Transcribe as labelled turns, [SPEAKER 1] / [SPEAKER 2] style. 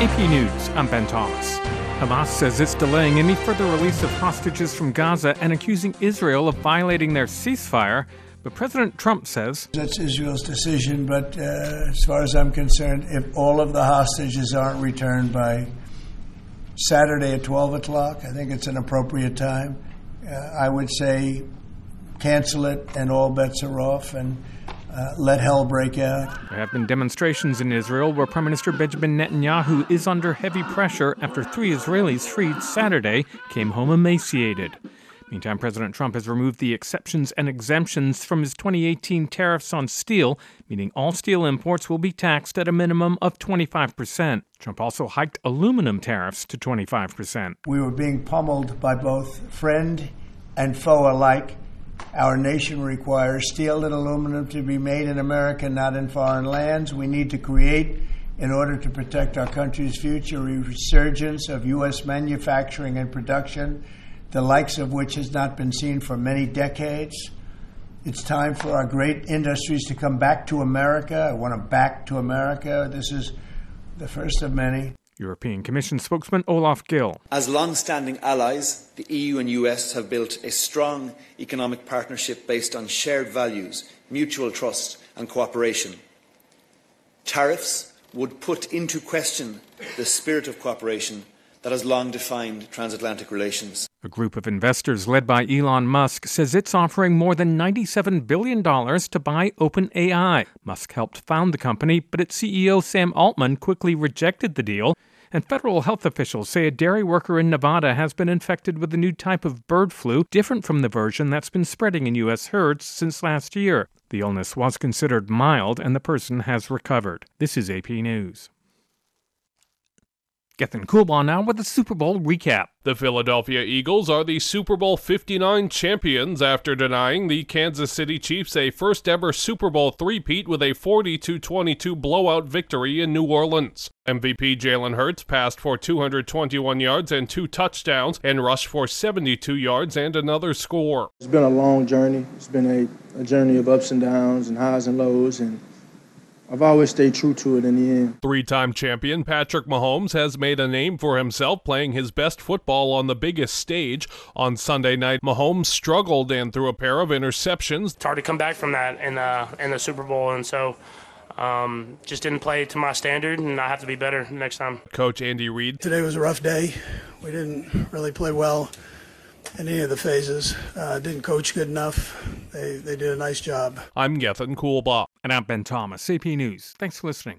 [SPEAKER 1] AP News, I'm Ben Thomas. Hamas says it's delaying any further release of hostages from Gaza and accusing Israel of violating their ceasefire. But President Trump says
[SPEAKER 2] that's Israel's decision, but as far as I'm concerned, if all of the hostages aren't returned by Saturday at 12 o'clock, I think it's an appropriate time. I would say cancel it and all bets are off and let hell break out.
[SPEAKER 1] There have been demonstrations in Israel where Prime Minister Benjamin Netanyahu is under heavy pressure after 3 Israelis freed Saturday came home emaciated. Meantime, President Trump has removed the exceptions and exemptions from his 2018 tariffs on steel, meaning all steel imports will be taxed at a minimum of 25%. Trump also hiked aluminum tariffs to 25%.
[SPEAKER 2] We were being pummeled by both friend and foe alike. Our nation requires steel and aluminum to be made in America, not in foreign lands. We need to create, in order to protect our country's future, a resurgence of U.S. manufacturing and production, the likes of which has not been seen for many decades. It's time for our great industries to come back to America. I want them back to America. This is the first of many.
[SPEAKER 1] European Commission spokesman Olaf Gill.
[SPEAKER 3] As long-standing allies, the EU and US have built a strong economic partnership based on shared values, mutual trust and cooperation. Tariffs would put into question the spirit of cooperation that has long defined transatlantic relations.
[SPEAKER 1] A group of investors led by Elon Musk says it's offering more than $97 billion to buy OpenAI. Musk helped found the company, but its CEO Sam Altman quickly rejected the deal. And federal health officials say a dairy worker in Nevada has been infected with a new type of bird flu, different from the version that's been spreading in U.S. herds since last year. The illness was considered mild, and the person has recovered. This is AP News. Gethin Coolbaugh now with a Super Bowl recap.
[SPEAKER 4] The Philadelphia Eagles are the Super Bowl 59 champions after denying the Kansas City Chiefs a first-ever Super Bowl three-peat with a 40-22 blowout victory in New Orleans. MVP Jalen Hurts passed for 221 yards and 2 touchdowns and rushed for 72 yards and another score.
[SPEAKER 5] It's been a long journey. It's been a journey of ups and downs and highs and lows, and I've always stayed true to it in the end.
[SPEAKER 4] 3-time champion Patrick Mahomes has made a name for himself playing his best football on the biggest stage. On Sunday night, Mahomes struggled and threw a pair of interceptions.
[SPEAKER 6] It's hard to come back from that in the Super Bowl, and so just didn't play to my standard, and I have to be better next time.
[SPEAKER 4] Coach Andy Reid.
[SPEAKER 7] Today was a rough day. We didn't really play well in any of the phases. Didn't coach good enough. They did a nice job.
[SPEAKER 4] I'm Gethin Coolbaugh.
[SPEAKER 1] And I'm Ben Thomas, AP News. Thanks for listening.